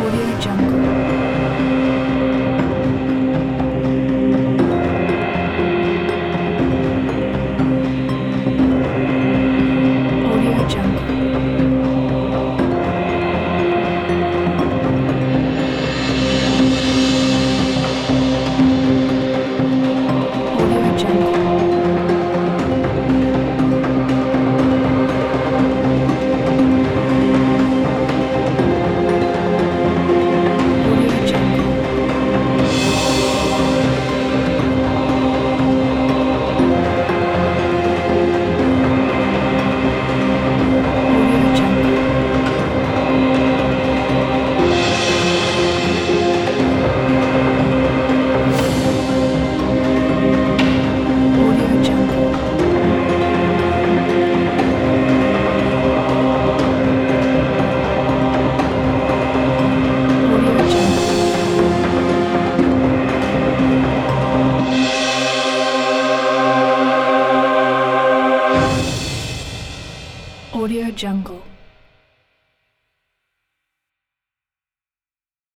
Audio Jungle. Audio Jungle. Audio Jungle. Audio Jungle. Audio Jungle. Audio Jungle. Audio Jungle. Audio Jungle.